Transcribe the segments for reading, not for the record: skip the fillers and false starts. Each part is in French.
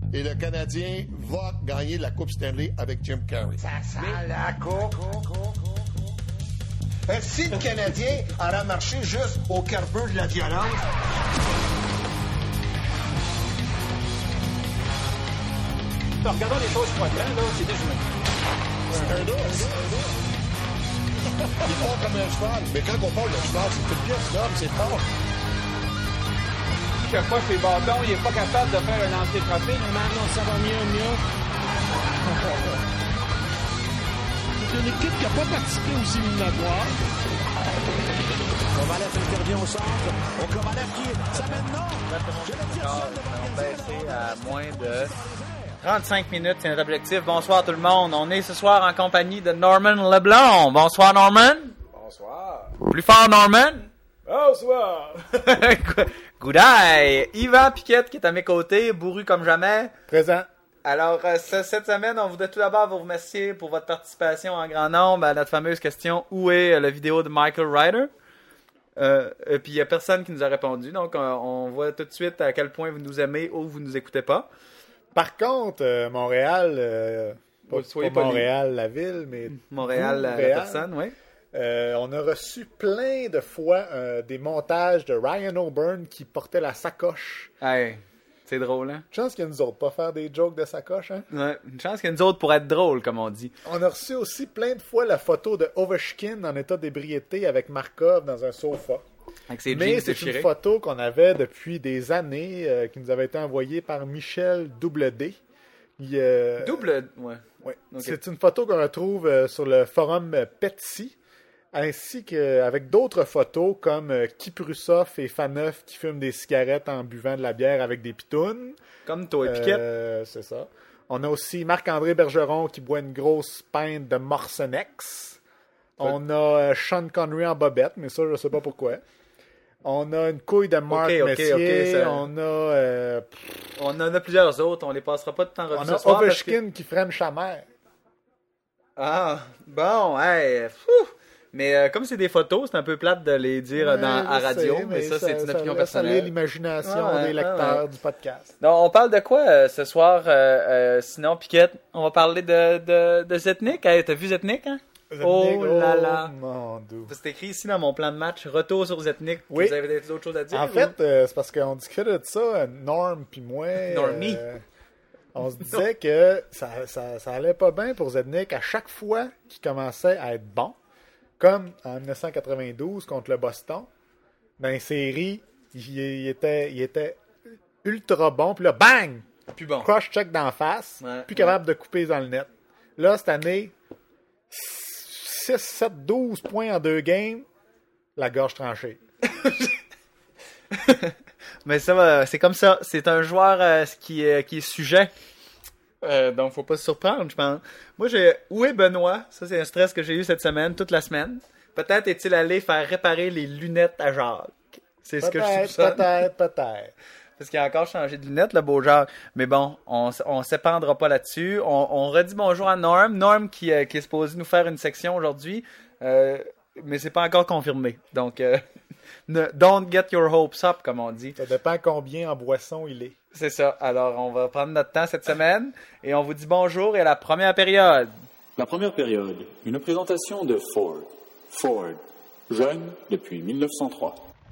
Et le Canadien va gagner la Coupe Stanley avec Jim Carrey. Ça sent la coupe. Si le Canadien aurait marché juste au carbone de la violence... Regardons les choses froidement, là, c'est déjeuné. C'est un ours. Il part comme un cheval. Mais quand on parle de cheval, c'est une pièce d'homme, c'est fort. Il fait pas ses bâtons, il est pas capable de faire un anti-trophée. Maintenant, ça va mieux. C'est une équipe qui n'a pas participé aux éliminatoires. Kovalev intervient au centre. Kovalev qui s'amène non. On va baisser à moins de 35 minutes, c'est notre objectif. Bonsoir tout le monde. On est ce soir en compagnie de Norman Leblond. Bonsoir Norman. Bonsoir. Plus fort Norman. Bonsoir. Good eye. Yvan Piquette qui est à mes côtés, bourru comme jamais. Présent. Alors, cette semaine, on voudrait tout d'abord vous remercier pour votre participation en grand nombre à notre fameuse question « Où est la vidéo de Michael Ryder? » Puis il n'y a personne qui nous a répondu, donc on voit tout de suite à quel point vous nous aimez ou vous nous écoutez pas. Par contre, Montréal, pas Montréal la ville, mais Montréal la personne, oui. On a reçu plein de fois des montages de Ryan O'Byrne qui portait la sacoche. Hey, c'est drôle, hein? Une chance qu'il y a nous autres pas faire des jokes de sacoche, hein? Ouais, une chance qu'il y a nous autres pour être drôle, comme on dit. On a reçu aussi plein de fois la photo de Ovechkin en état d'ébriété avec Markov dans un sofa. Avec ses Mais jeans c'est déchirés. une photo qu'on avait depuis des années, qui nous avait été envoyée par Michel Double D. Ouais. Ouais. Okay. C'est une photo qu'on retrouve sur le forum Petsy, ainsi qu'avec d'autres photos comme Kiprusov et Faneuf qui fument des cigarettes en buvant de la bière avec des pitounes. Comme toi et Piquette. C'est ça. On a aussi Marc-André Bergeron qui boit une grosse pinte de Morcenex. On a Sean Connery en bobette, mais ça, je sais pas pourquoi. On a une couille de Marc Messier. ça... On en a plusieurs autres. On les passera pas tout en revue on ce a soir. Ovechkin qui freine sa mère. Ah, bon, hey, mais comme c'est des photos, c'est un peu plate de les dire à radio, mais ça, c'est une opinion personnelle. Ça l'imagination des lecteurs du podcast. Donc, on parle de quoi ce soir? Sinon, Piquette, on va parler de Zetnik. Hey, t'as vu Zetnik, hein? Zetnik, là là. Mon Dieu. C'est écrit ici dans mon plan de match. Retour sur Zetnik. Oui. Vous avez d'autres choses à dire? En fait, c'est parce qu'on discutait de ça, Norm puis moi. Normie. On se disait que ça allait pas bien pour Zetnik à chaque fois qu'il commençait à être bon. Comme en 1992 contre le Boston. Dans les séries, il était ultra bon. Puis là, bang! Plus bon. Crush check d'en face. Ouais, plus capable de couper dans le net. Là, cette année, 6, 7, 12 points en 2 games. La gorge tranchée. Mais ça, c'est comme ça. C'est un joueur qui est sujet. Donc, faut pas se surprendre, je pense. Moi, où est Benoît? Ça, c'est un stress que j'ai eu cette semaine, toute la semaine. Peut-être est-il allé faire réparer les lunettes à Jacques. C'est ce que je soupçonne. Peut-être. Parce qu'il a encore changé de lunettes, le beau Jacques. Mais bon, on s'épandra pas là-dessus. On redit bonjour à Norm. Norm qui est supposé nous faire une section aujourd'hui. Mais c'est pas encore confirmé. Donc, don't get your hopes up, comme on dit. Ça dépend combien en boisson il est. C'est ça. Alors, on va prendre notre temps cette semaine et on vous dit bonjour et à la première période. La première période, une présentation de Ford. Ford, jeune depuis 1903.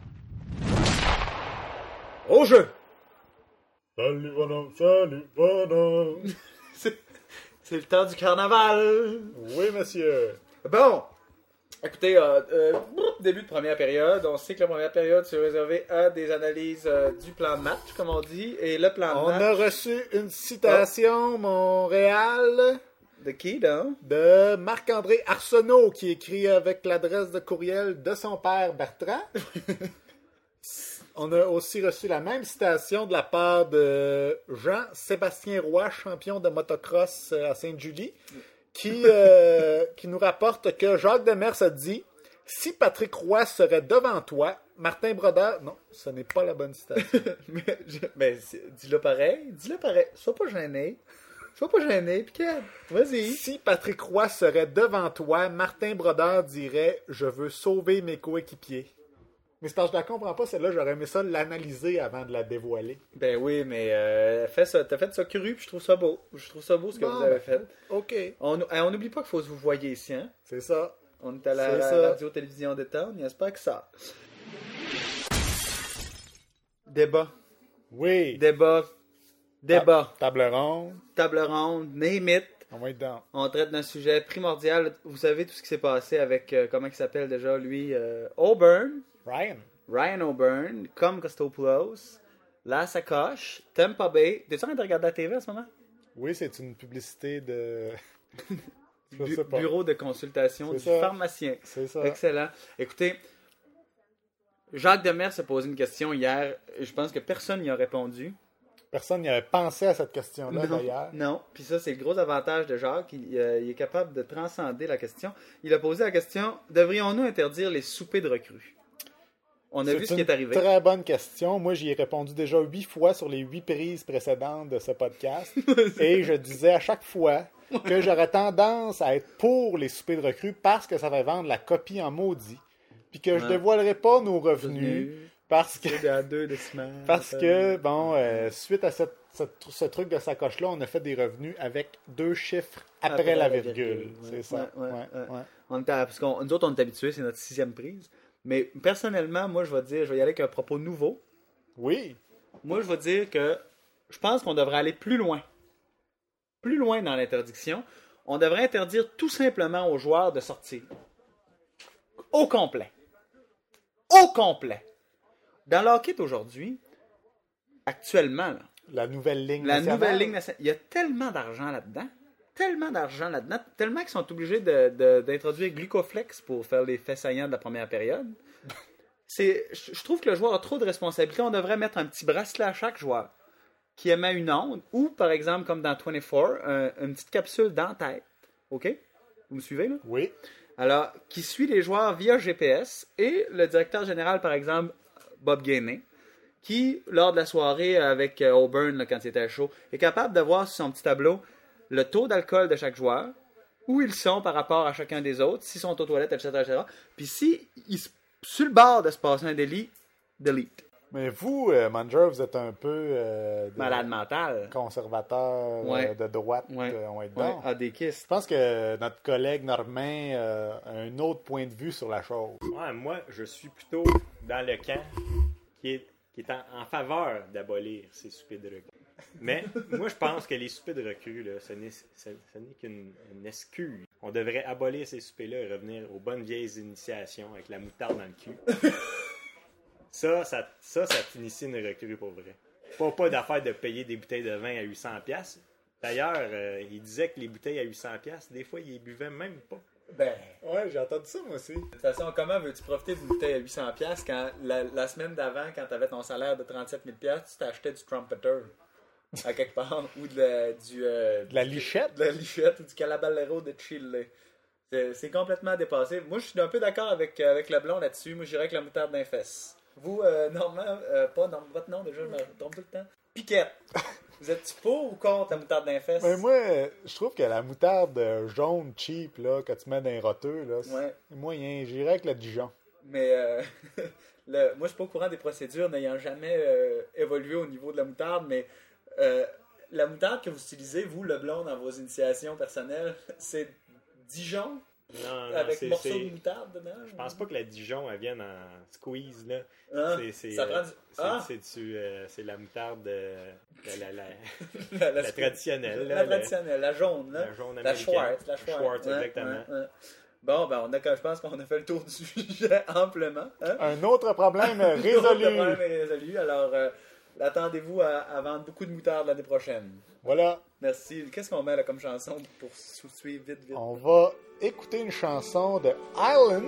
Au jeu! Salut, bonhomme! C'est le temps du carnaval! Oui, monsieur! Bon! Écoutez, début de première période. On sait que la première période c'est réservée à des analyses du plan de match, comme on dit. Et le plan de match... On a reçu une citation, Montréal... De qui, donc? De Marc-André Arsenault, qui écrit avec l'adresse de courriel de son père Bertrand. On a aussi reçu la même citation de la part de Jean-Sébastien Roy, champion de motocross à Sainte-Julie, qui nous rapporte que Jacques Demers a dit « Si Patrick Roy serait devant toi, Martin Brodeur... » Non, ce n'est pas la bonne citation. mais dis-le pareil. Sois pas gêné. Piquet. Vas-y. Si Patrick Roy serait devant toi, Martin Brodeur dirait « Je veux sauver mes coéquipiers. » Mais c'est parce que je la comprends pas, celle-là, j'aurais aimé ça l'analyser avant de la dévoiler. Ben oui, mais t'as fait ça cru, puis je trouve ça beau. Je trouve ça beau ce que vous avez fait. OK. On n'oublie pas qu'il faut que vous voyez ici, hein? C'est ça. On est à la radio-télévision d'État, il n'y a pas que ça. Débat. Oui. Débat. Table ronde. Table ronde, name it. On va être dans. On traite d'un sujet primordial. Vous savez tout ce qui s'est passé avec, comment il s'appelle déjà, lui? Auburn. Ryan Auburn, comme Costopoulos. La sacoche. Tampa Bay. T'es-tu en train de regarder la TV en ce moment? Oui, c'est une publicité de... Bureau de consultation du pharmacien. C'est ça. Excellent. Écoutez, Jacques Demers s'est posé une question hier. Je pense que personne n'y a répondu. Personne n'y avait pensé à cette question-là, d'ailleurs. Non. Puis ça, c'est le gros avantage de Jacques. Il est capable de transcender la question. Il a posé la question, devrions-nous interdire les soupers de recrues? On a vu ce qui est arrivé. C'est une très bonne question. Moi, j'y ai répondu déjà 8 fois sur les 8 prises précédentes de ce podcast. Et je disais à chaque fois que j'aurais tendance à être pour les soupers de recrues parce que ça va vendre la copie en maudit. Puis que je ne dévoilerai pas nos revenus parce que, suite à ce truc de sacoche-là, on a fait des revenus avec 2 chiffres après la virgule. C'est ça. Parce que nous autres, on est habitués, c'est notre 6e prise. Mais personnellement, moi, je vais y aller avec un propos nouveau. Oui. Moi, je vais dire que je pense qu'on devrait aller plus loin. Plus loin dans l'interdiction. On devrait interdire tout simplement aux joueurs de sortir. Au complet. Au complet. Dans le hockey d'aujourd'hui, actuellement, là, la nouvelle ligne nationale, il y a tellement d'argent là-dedans. Tellement qu'ils sont obligés d'introduire Glucoflex pour faire les faits saillants de la première période. Je trouve que le joueur a trop de responsabilités. On devrait mettre un petit bracelet à chaque joueur qui émet une onde, ou par exemple, comme dans 24, une petite capsule dans la tête. OK? Vous me suivez, là? Oui. Alors, qui suit les joueurs via GPS, et le directeur général, par exemple, Bob Gainey, qui, lors de la soirée avec Auburn, là, quand il était chaud, est capable de voir sur son petit tableau le taux d'alcool de chaque joueur, où ils sont par rapport à chacun des autres, s'ils sont aux toilettes, etc. Puis si ils sont sur le bord de se passer un délit, delete. Mais vous, Manger, vous êtes un peu... malade mental. Conservateur de droite, on va être dedans. Des kisses. Je pense que notre collègue Normand a un autre point de vue sur la chose. Ouais, moi, je suis plutôt dans le camp qui est en faveur d'abolir ces soupers de recrues. Mais moi, je pense que les soupers de recrues, là, ce n'est qu'une excuse. On devrait abolir ces soupers-là et revenir aux bonnes vieilles initiations avec la moutarde dans le cul. Ça t'initie une recrue pour vrai. Pas d'affaire de payer des bouteilles de vin à 800$. D'ailleurs, il disait que les bouteilles à 800$, des fois, ils les buvaient même pas. Ouais, j'ai entendu ça, moi aussi. De toute façon, comment veux-tu profiter d'une bouteille à 800$ quand la semaine d'avant, quand t'avais ton salaire de 37 000$, tu t'achetais du Trumpeter à quelque part, ou de la lichette? De la lichette ou du Calaballero de Chile. C'est complètement dépassé. Moi, je suis un peu d'accord avec Leblanc là-dessus. Moi, j'irais avec la moutarde d'un fesse. Vous, Normand, pas dans votre nom déjà, je me trompe tout le temps. Piquette. Vous êtes-tu pour ou contre la moutarde d'un fesse? Ben moi, je trouve que la moutarde jaune cheap là, que tu mets dans les roteux, là, c'est moyen. J'irais avec le Dijon. Mais moi, je suis pas au courant des procédures n'ayant jamais évolué au niveau de la moutarde, mais la moutarde que vous utilisez, vous, Leblanc, dans vos initiations personnelles, c'est Dijon? Non, avec morceaux de moutarde dedans? Je pense pas que la Dijon elle vienne en squeeze là. C'est la moutarde la traditionnelle. La traditionnelle, la jaune là. La jaune américaine. La Schwartz, exactement. Ouais. Bon, je pense qu'on a fait le tour du sujet amplement. Hein? Un autre problème résolu. Un autre problème est résolu. Alors, attendez-vous à vendre beaucoup de moutarde l'année prochaine. Voilà. Merci. Qu'est-ce qu'on met là comme chanson pour suivre vite? On va écouter une chanson de Island.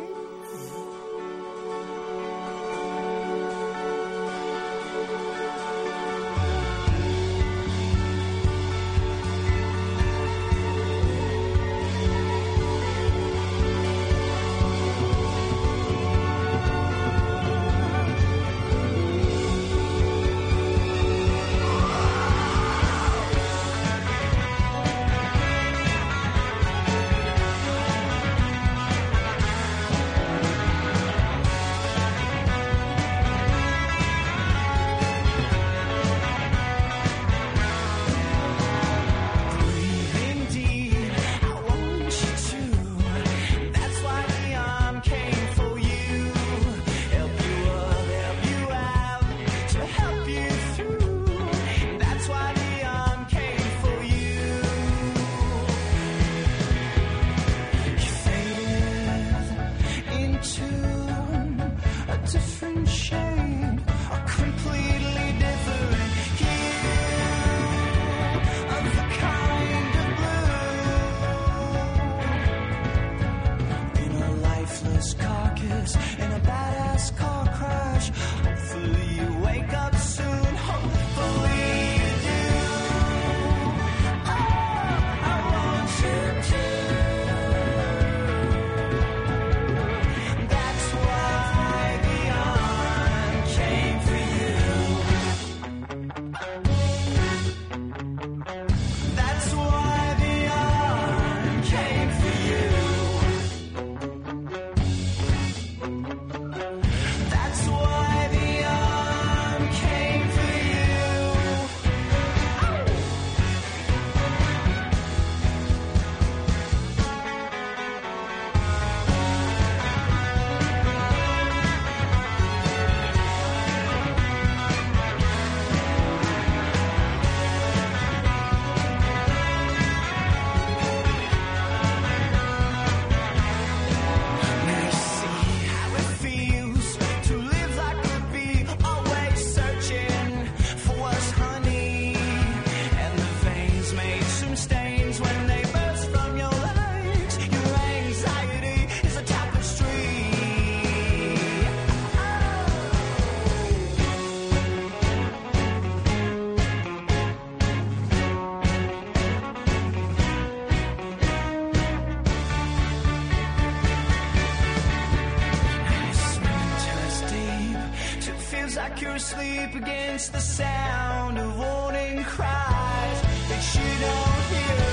like you're asleep against the sound of warning cries that you don't hear.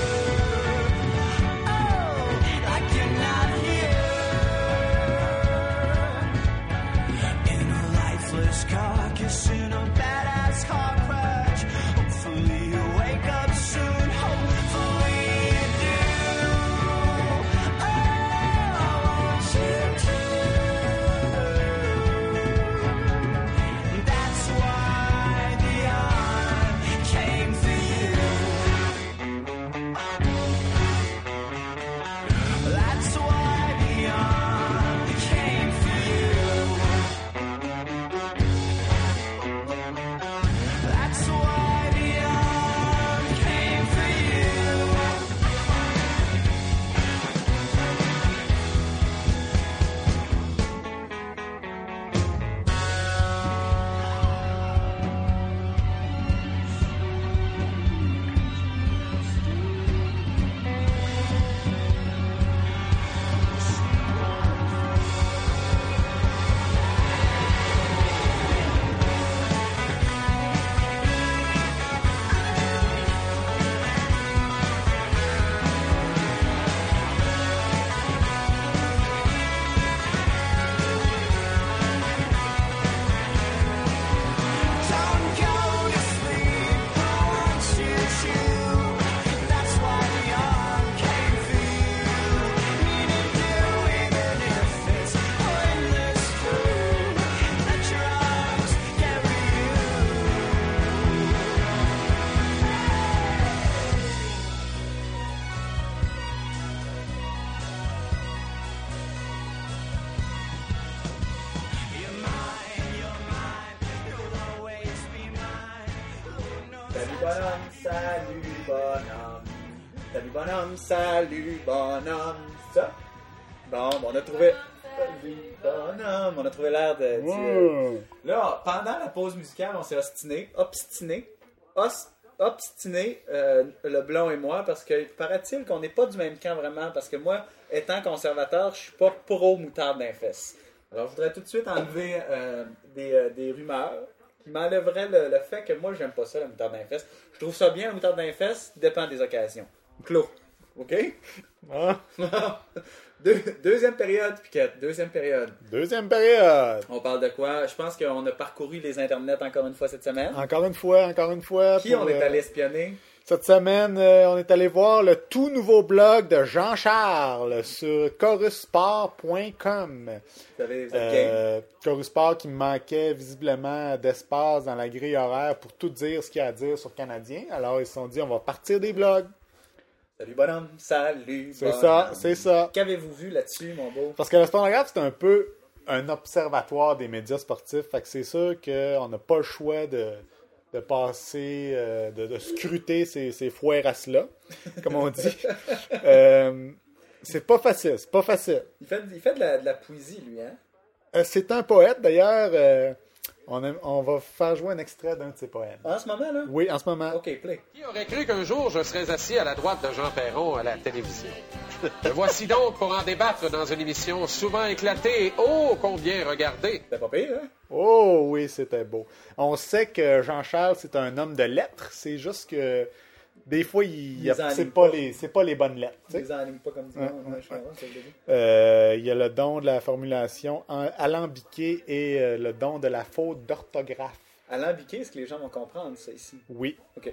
Oh, like you're not here. In a lifeless carcass, in a badass car crash. Hopefully you wake up soon. Hopefully you do. Oh, I want you to. That's why the arm came for you. That's why the arm came for you. That's why the arm came for you. Don't go to sleep, I want you to. That's why the arm came for you. Meaning to, even if it's pointless proof that your arms carry you. You're mine, you'll always be mine. Lord knows Salut bonhomme, salut bonhomme. Salut bonhomme, salut bonhomme. Ça? Bon, on a trouvé. Salut bonhomme. On a trouvé l'air de. Là, pendant la pause musicale, on s'est obstiné, le blond et moi, parce que paraît-il qu'on n'est pas du même camp vraiment, parce que moi, étant conservateur, je suis pas pro moutarde d'infest. Alors, je voudrais tout de suite enlever des rumeurs qui m'enlèveraient le fait que moi, j'aime pas ça, la moutarde d'infest. Je trouve ça bien, la moutarde d'infest, dépend des occasions. Clos. OK? Ah. Deuxième période, Piquette. Deuxième période. Deuxième période. On parle de quoi? Je pense qu'on a parcouru les internets encore une fois cette semaine. Encore une fois. Qui pour, on est allé espionner? Cette semaine, on est allé voir le tout nouveau blog de Jean-Charles sur chorusport.com. Vous êtes game? Chorusport qui me manquait visiblement d'espace dans la grille horaire pour tout dire ce qu'il y a à dire sur Canadien. Alors, ils se sont dit, on va partir des blogs. Salut bonhomme, salut C'est bonhomme. ça, c'est ça. Qu'avez-vous vu là-dessus, mon beau? Parce que le Sportographe, c'est un peu un observatoire des médias sportifs. Fait que c'est sûr qu'on n'a pas le choix de passer, de scruter ces foirasses-là, comme on dit. C'est pas facile, c'est pas facile. Il fait de la poésie, lui, hein? C'est un poète, d'ailleurs. On va faire jouer un extrait d'un de ses poèmes. En ce moment, là? Oui, en ce moment. OK, play. Qui aurait cru qu'un jour je serais assis à la droite de Jean Perron à la télévision? Me voici donc pour en débattre dans une émission souvent éclatée et oh combien regardée. C'était pas pire, hein? Oh oui, c'était beau. On sait que Jean-Charles, c'est un homme de lettres. C'est juste que des fois, c'est pas les bonnes lettres. Il les enligne pas comme du monde. Ouais, je comprends, c'est le début. Il y a le don de la formulation alambiquée et le don de la faute d'orthographe. Alambiqué, est-ce que les gens vont comprendre ça ici? Oui. OK.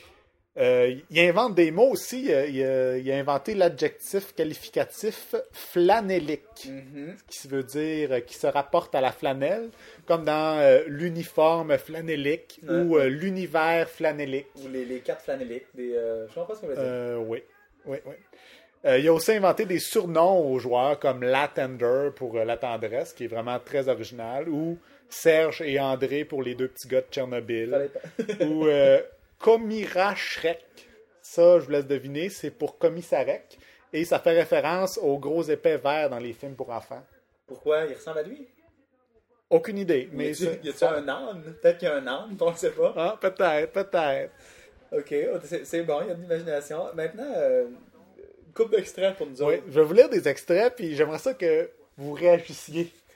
Il invente des mots aussi. Il a inventé l'adjectif qualificatif flanellique, qui veut dire qui se rapporte à la flanelle, comme dans l'uniforme flanellique ou l'univers flanellique. Ou les cartes flanelliques. Je ne sais pas ce qu'on veut dire. Oui. Il a aussi inventé des surnoms aux joueurs comme La Tender pour la tendresse, qui est vraiment très original, ou Serge et André pour les deux petits gars de Tchernobyl, ou Komira Shrek. Ça, je vous laisse deviner, c'est pour Commissarek, et ça fait référence aux gros épais verts dans les films pour enfants. Pourquoi? Il ressemble à lui? Aucune idée. Mais y a-t-il un âne? Peut-être qu'il y a un âne, on ne sait pas. Ah, peut-être. OK, c'est bon, il y a de l'imagination. Maintenant, une couple d'extraits pour nous autres. Oui, je vais vous lire des extraits, puis j'aimerais ça que vous réagissiez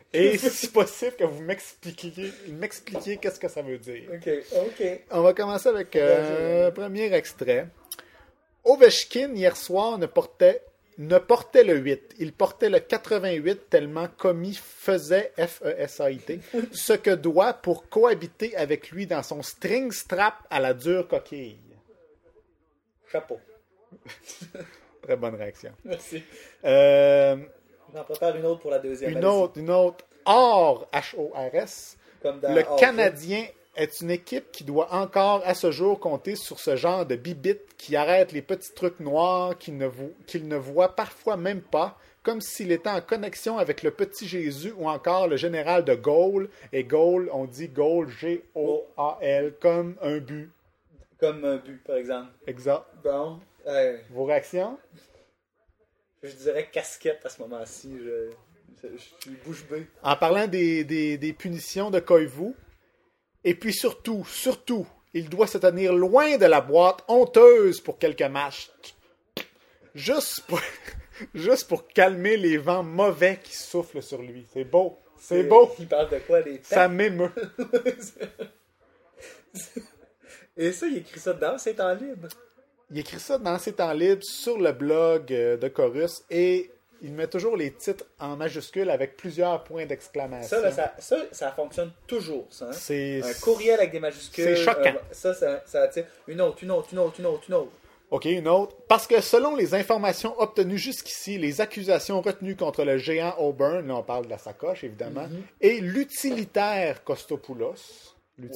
Et si possible, que vous m'expliquiez qu'est-ce que ça veut dire. OK. On va commencer avec un premier extrait. Ovechkin, hier soir, ne portait le 8. Il portait le 88 tellement Commis faisait, F-E-S-A-I-T, ce que doit pour cohabiter avec lui dans son string strap à la dure coquille. Chapeau. Très bonne réaction. Merci. J'en prépare une autre pour la deuxième. Une autre. Or, H-O-R-S. Comme dans le Canadien est une équipe qui doit encore à ce jour compter sur ce genre de bibite qui arrête les petits trucs noirs qu'il ne voit parfois même pas, comme s'il était en connexion avec le petit Jésus ou encore le général de Gaulle. Et Gaulle, on dit Gaulle, G-O-A-L, comme un but. Comme un but, par exemple. Exact. Bon. Vos réactions? Je dirais casquette à ce moment-ci. Je suis bouche bée. En parlant des punitions de Koivu, et puis surtout, il doit se tenir loin de la boîte honteuse pour quelques matchs. Juste pour calmer les vents mauvais qui soufflent sur lui. C'est beau. C'est beau. Il parle de quoi, les Ça m'émeut. Et ça, il écrit ça dans ses temps libres. Il écrit ça dans ses temps libres sur le blog de Chorus et il met toujours les titres en majuscules avec plusieurs points d'exclamation. Ça fonctionne toujours, ça. Hein? C'est un courriel avec des majuscules. C'est choquant. Ça attire une autre. OK, une autre. Parce que selon les informations obtenues jusqu'ici, les accusations retenues contre le géant Auburn, là on parle de la sacoche évidemment, et l'utilitaire Kostopoulos,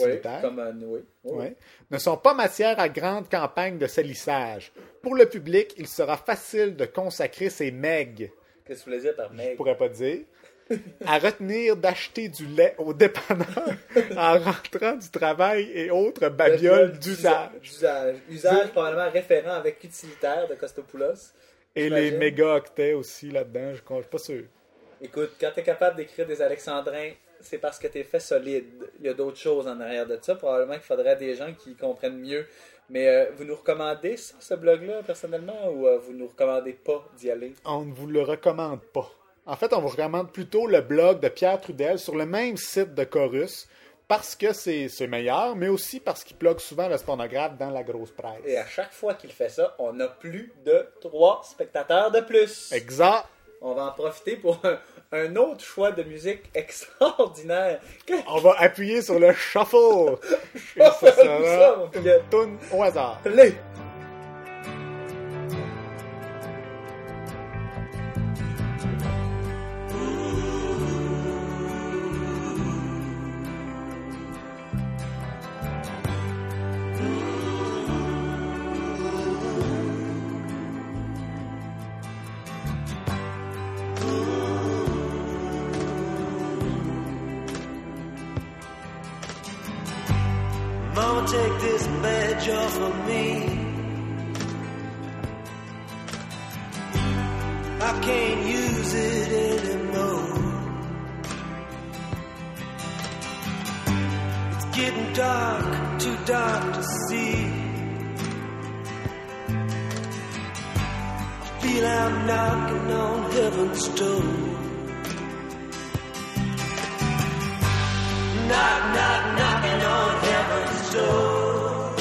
ne sont pas matière à grande campagne de salissage. Pour le public, il sera facile de consacrer ses megs. Qu'est-ce que vous voulez dire par meg? Je pourrais pas dire. À retenir d'acheter du lait au dépanneur en rentrant du travail et autres babioles d'usage. Usage probablement référent avec utilitaire de Kostopoulos. Et les méga-octets aussi là-dedans, je ne suis pas sûr. Écoute, quand tu es capable d'écrire des alexandrins, c'est parce que tu es fait solide. Il y a d'autres choses en arrière de ça. Probablement qu'il faudrait des gens qui comprennent mieux. Mais vous nous recommandez ça, ce blog-là, personnellement, ou vous nous recommandez pas d'y aller? On ne vous le recommande pas. En fait, on vous recommande plutôt le blog de Pierre Trudel sur le même site de Chorus, parce que c'est meilleur, mais aussi parce qu'il plug souvent le pornographe dans la grosse presse. Et à chaque fois qu'il fait ça, on a plus de 3 spectateurs de plus. Exact. On va en profiter pour un autre choix de musique extraordinaire. On va appuyer sur le shuffle. Et ce sera une toune au hasard. Allez. Mama, take this badge off of me. I can't use it anymore. It's getting dark, too dark to see. I feel I'm knocking on heaven's door. Knock, knock, knocking on heaven's door.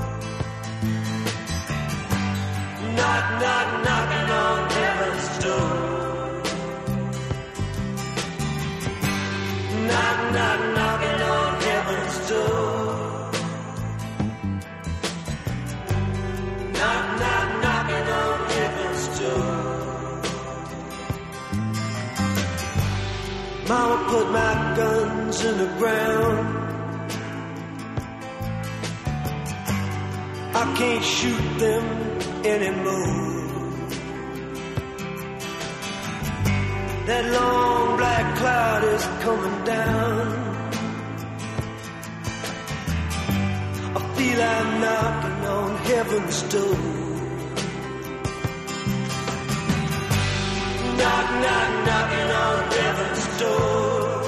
Knock, knock, knocking on heaven's door. Knock, knock, knocking on heaven's door. Knock, knock, knocking on heaven's door. Mama put my guns in the ground. I can't shoot them anymore. That long black cloud is coming down. I feel I'm knocking on heaven's door. Knock, knock, knocking on heaven's door.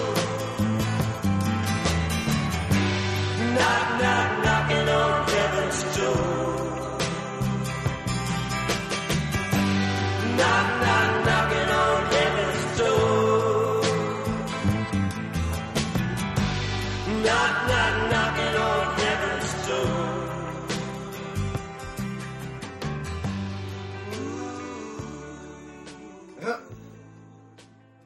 Knock, knock, knocking on heaven's door. Knock, knock, knocking on heaven's door.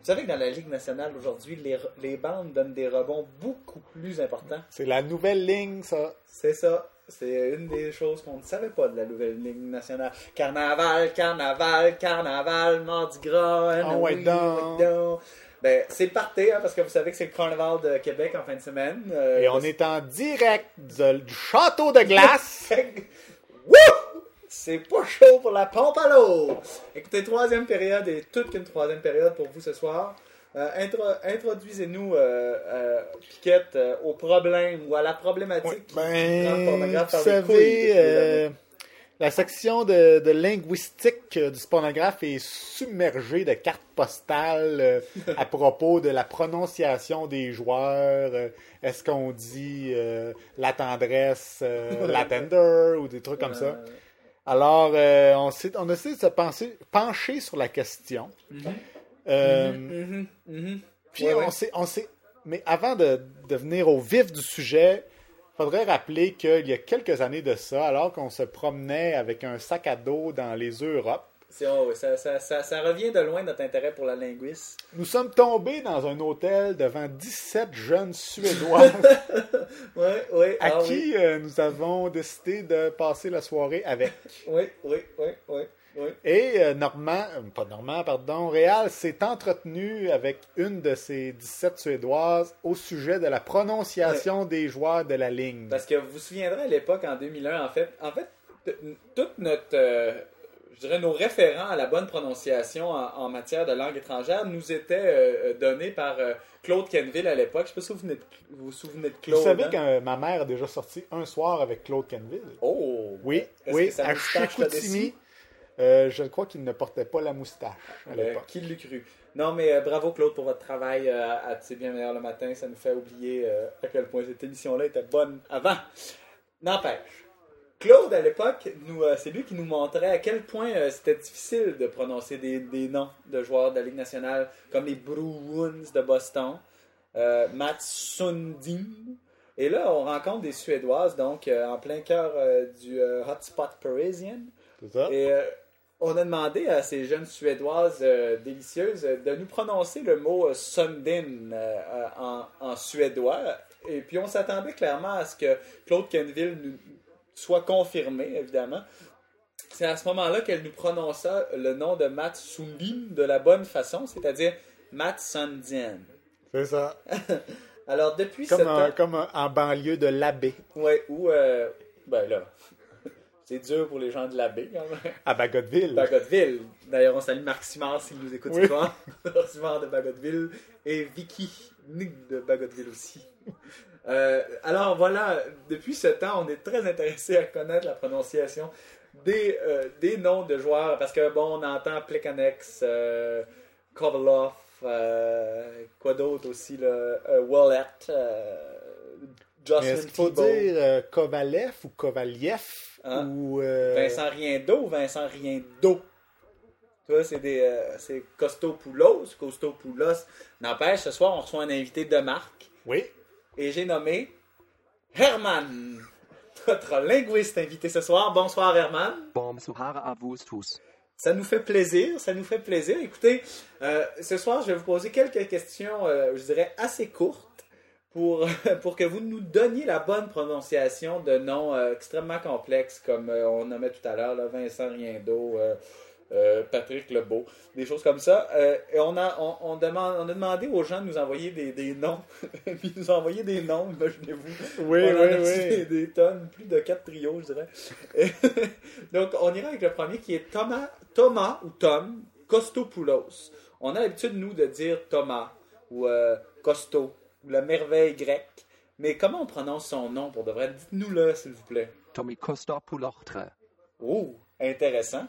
savez que dans la Ligue nationale aujourd'hui, les bandes donnent des rebonds beaucoup plus importants. C'est la nouvelle ligne, ça. C'est ça. C'est une des choses qu'on ne savait pas de la nouvelle Ligue nationale. Carnaval, carnaval, carnaval, Mardi Gras. Oh, ouais, donc. Ben, c'est parti, hein, parce que vous savez que c'est le Carnaval de Québec en fin de semaine. Et on est en direct du château de glace. Wouh! C'est pas chaud pour la pompe à l'eau. Écoutez, troisième période et toute qu'une troisième période pour vous ce soir. Introduisez-nous, Piquette, au problème ou à la problématique. Vous savez, la section de linguistique du pornographe est submergée de cartes postales à propos de la prononciation des joueurs. Est-ce qu'on dit la tendresse, la tender ou des trucs comme ça? Alors, on a essayé de se pencher sur la question. Puis on sait, mais avant de venir au vif du sujet, il faudrait rappeler qu'il y a quelques années de ça, alors qu'on se promenait avec un sac à dos dans les Europes, Ça revient de loin notre intérêt pour la linguiste. nous sommes tombés dans un hôtel devant 17 jeunes Suédois à qui nous avons décidé de passer la soirée avec. Oui. Et Réal s'est entretenu avec une de ces 17 Suédoises au sujet de la prononciation des joueurs de la ligne. Parce que vous vous souviendrez à l'époque, en 2001, en fait, toute notre... je dirais nos référents à la bonne prononciation en matière de langue étrangère nous étaient donnés par Claude Kenville à l'époque. Je ne sais pas si vous vous souvenez de Claude. Vous savez que ma mère a déjà sorti un soir avec Claude Kenville. Oh! Oui, à Chicoutimi. Je crois qu'il ne portait pas la moustache à l'époque. Qui l'eût cru? Non, mais bravo Claude pour votre travail à C'est bien meilleur le matin. Ça nous fait oublier à quel point cette émission-là était bonne avant. N'empêche. Claude, à l'époque, c'est lui qui nous montrait à quel point c'était difficile de prononcer des noms de joueurs de la Ligue nationale, comme les Bruins de Boston, Mats Sundin. Et là, on rencontre des Suédoises, donc en plein cœur du hotspot parisien. C'est ça. Et on a demandé à ces jeunes Suédoises délicieuses de nous prononcer le mot Sundin en suédois. Et puis on s'attendait clairement à ce que Claude Kenville nous soit confirmé, évidemment. C'est à ce moment-là qu'elle nous prononça le nom de Mats Sundin de la bonne façon, c'est-à-dire Mats Sundin. C'est ça. Alors, depuis comme en banlieue de l'Abbé. Oui, ou... ben là... C'est dur pour les gens de l'abbé, quand même. À Bagotville. D'ailleurs, on salue Marc Simard s'il nous écoute souvent. Marc Simard de Bagotville. Et Vicky Nick de Bagotville aussi. Alors voilà, depuis ce temps, on est très intéressé à connaître la prononciation des noms de joueurs. Parce que, bon, on entend Plekanec, Kovalov, quoi d'autre aussi, Wallet, Justin est-ce qu'il faut dire Kovalev ou Kovaliev? Ou Vincent Riendo ou Vincent Riendo? Tu vois, c'est Kostopoulos. N'empêche, ce soir, on reçoit un invité de marque. Oui. Et j'ai nommé Herman, notre linguiste invité ce soir. Bonsoir, Herman. Bonsoir à vous tous. Ça nous fait plaisir. Écoutez, ce soir, je vais vous poser quelques questions, je dirais, assez courtes. Pour que vous nous donniez la bonne prononciation de noms extrêmement complexes, comme on nommait tout à l'heure, là, Vincent Riendo, Patrick Lebeau, des choses comme ça. Et on a demandé aux gens de nous envoyer des noms. Puis ils nous ont envoyé des noms, imaginez-vous. Oui. Des tonnes, plus de 4 trios, je dirais. Donc, on ira avec le premier qui est Thomas ou Tom Kostopoulos. On a l'habitude, nous, de dire Thomas ou Costo. La merveille grecque. Mais comment on prononce son nom pour de vrai? Dites-nous-le, s'il vous plaît. Tommy Kostopoulos. Oh, intéressant.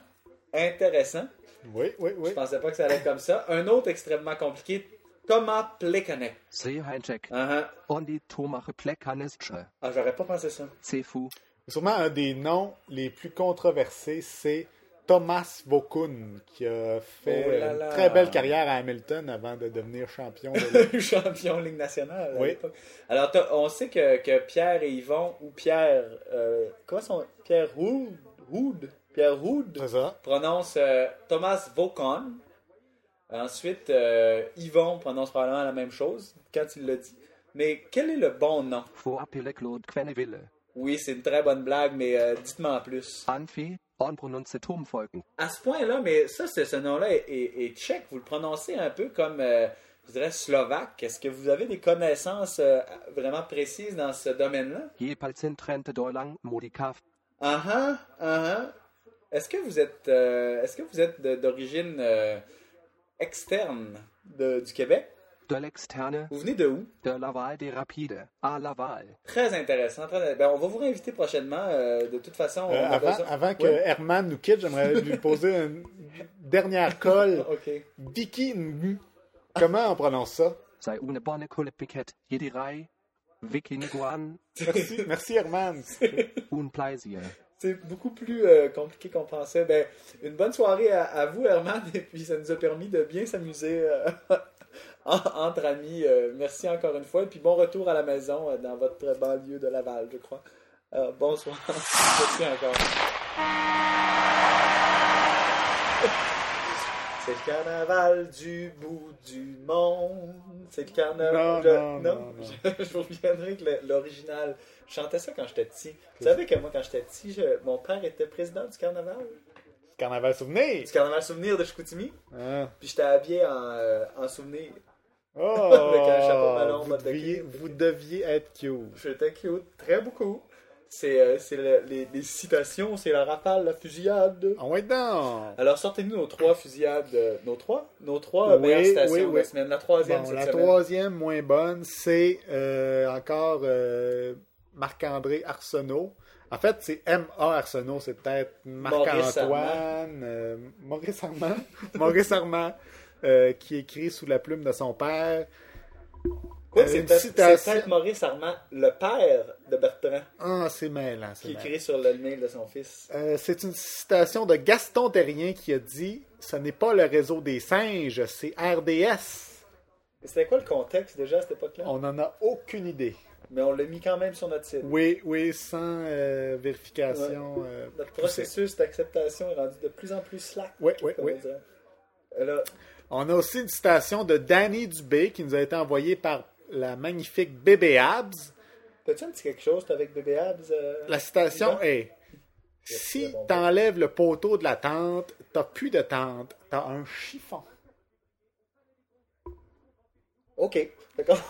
Oui. Je pensais pas que ça allait être comme ça. Un autre extrêmement compliqué, Thomas Plekanec. C'est Heincheck. On dit Thomas Plekanec. Ah, j'aurais pas pensé ça. C'est fou. Sûrement un des noms les plus controversés, c'est Thomas Vokoun, qui a fait une très belle carrière à Hamilton avant de devenir champion de champion Ligue nationale. Oui. Alors, on sait que Pierre et Yvon, ou Pierre... comment sont... Pierre Houd c'est ça. prononce Thomas Vokoun. Ensuite, Yvon prononce probablement la même chose quand il l'a dit. Mais quel est le bon nom? Få appelle Claude Quenneville. Oui, c'est une très bonne blague, mais dites-moi en plus. Anfi, unprononcé Folgen. À ce point-là, mais ça, ce nom-là est tchèque. Vous le prononcez un peu comme, je dirais, slovaque. Est-ce que vous avez des connaissances vraiment précises dans ce domaine-là? Jeweils trente Dollang Modikaf. Est-ce que vous êtes d'origine externe du Québec? De l'externe. Vous venez de où? De Laval des Rapides. À Laval. Très intéressant. Ben, on va vous réinviter prochainement. De toute façon, on a besoin... Avant que Herman nous quitte, j'aimerais lui poser une dernière colle. OK. Vicky Ngu. Comment on prononce ça? Sei une bonne Kollepiket. Jedirai. Vicky Nguan. Merci Herman. Un plaisir. C'est beaucoup plus compliqué qu'on pensait. Ben, une bonne soirée à vous, Herman, et puis ça nous a permis de bien s'amuser entre amis. Merci encore une fois, et puis bon retour à la maison dans votre banlieue de Laval, je crois. Bonsoir. Merci encore. C'est le carnaval du bout du monde. C'est le carnaval... Non. Je vous reviendrai avec l'original. Je chantais ça quand j'étais petit. Vous savez que moi, quand j'étais petit, mon père était président du carnaval. Carnaval souvenir. Du carnaval souvenir de Chicoutimi. Ah. Puis j'étais habillé en souvenir. Oh, avec un chapeau ballon. Vous deviez être cute. J'étais cute. Très beaucoup. C'est les citations, c'est la rafale, la fusillade. On va être dans. Alors sortez-nous nos 3 fusillades. Nos trois meilleures citations de la semaine. La troisième, bon, cette la semaine. troisième moins bonne, c'est encore Marc-André Arsenault. En fait, c'est M.A. Arsenault, c'est peut-être Marc-Antoine, Maurice Armand, qui écrit sous la plume de son père. Quoi, c'est peut-être Maurice Armand, le père de Bertrand. Ah, c'est mêlant. Qui écrit sur le mail de son fils. C'est une citation de Gaston Terrien qui a dit « Ce n'est pas le réseau des singes, c'est RDS. » C'était quoi le contexte déjà à cette époque-là? On n'en a aucune idée. Mais on l'a mis quand même sur notre site. Oui, sans vérification. Notre processus d'acceptation est rendu de plus en plus slack. Oui. Alors, on a aussi une citation de Danny Dubé qui nous a été envoyée par la magnifique Bébé Abs. T'as-tu un petit quelque chose avec Bébé Abs? La citation est « Si t'enlèves le poteau de la tente, t'as plus de tente, t'as un chiffon. » OK, d'accord.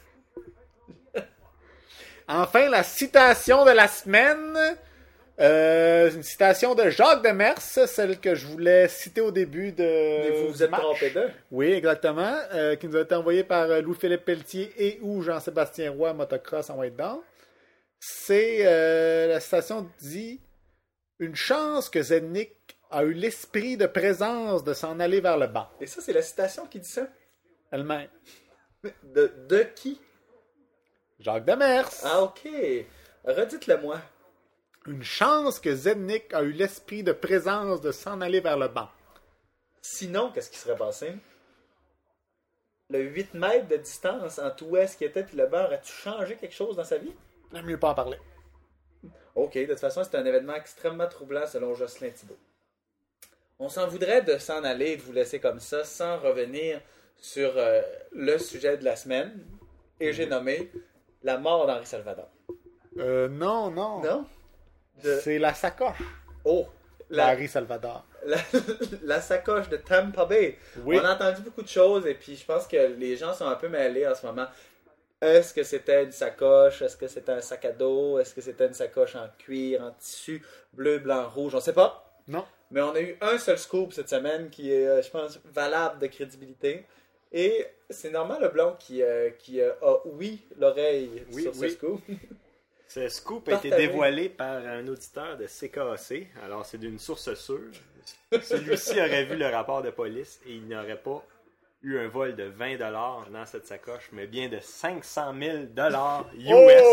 Enfin, la citation de la semaine, une citation de Jacques Demers, celle que je voulais citer au début de. Mais vous vous êtes trompé d'eux? Oui, exactement. Qui nous a été envoyée par Louis-Philippe Pelletier et ou Jean-Sébastien Roy, motocross en white down. C'est la citation dit une chance que Zednik a eu l'esprit de présence de s'en aller vers le banc. Et ça, c'est la citation qui dit ça? Elle-même. De qui? Jacques Demers. Ah, OK. Redites-le-moi. Une chance que Zednik a eu l'esprit de présence de s'en aller vers le banc. Sinon, qu'est-ce qui serait passé? Le 8 mètres de distance entre où est-ce qu'il était et le banc, aurais-tu changé quelque chose dans sa vie? J'aime mieux pas en parler. OK, de toute façon, c'est un événement extrêmement troublant selon Jocelyn Thibault. On s'en voudrait de s'en aller et de vous laisser comme ça sans revenir sur le sujet de la semaine. Et j'ai nommé la mort d'Henri Salvador. Non. Non? C'est la sacoche. Oh! Henri Salvador. La sacoche de Tampa Bay. Oui. On a entendu beaucoup de choses et puis je pense que les gens sont un peu mêlés en ce moment. Est-ce que c'était une sacoche? Est-ce que c'était un sac à dos? Est-ce que c'était une sacoche en cuir, en tissu, bleu, blanc, rouge? On ne sait pas. Non. Mais on a eu un seul scoop cette semaine qui est, je pense, valable de crédibilité. Et c'est Normand Leblanc qui a l'oreille sur ce scoop. Ce scoop a été dévoilé par un auditeur de CKAC. Alors, c'est d'une source sûre. Celui-ci aurait vu le rapport de police et il n'aurait pas eu un vol de 20$ dans cette sacoche, mais bien de 500 000$ US.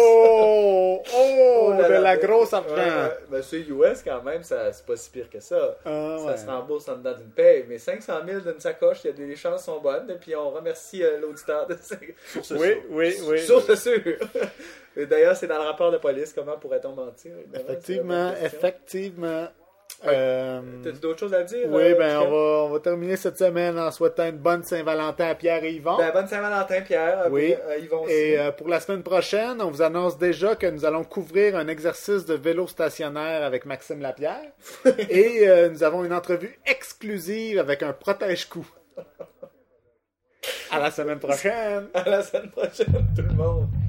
De la grosse argent. Monsieur US, quand même, c'est pas si pire que ça. Ça se rembourse en dedans d'une paye. Mais 500 000$ d'une sacoche, les chances sont bonnes. Et puis, on remercie l'auditeur de Source Oui. Source sûre. Et d'ailleurs, c'est dans le rapport de police. Comment pourrait-on mentir? Effectivement. T'as-tu d'autres choses à dire? Oui, ben Pierre? on va terminer cette semaine en souhaitant une bonne Saint-Valentin à Pierre et Yvon. Ben, bonne Saint-Valentin, Pierre. Oui. Yvon aussi. Et pour la semaine prochaine, on vous annonce déjà que nous allons couvrir un exercice de vélo stationnaire avec Maxime Lapierre. Et nous avons une entrevue exclusive avec un protège-cou. À la semaine prochaine! À la semaine prochaine, tout le monde!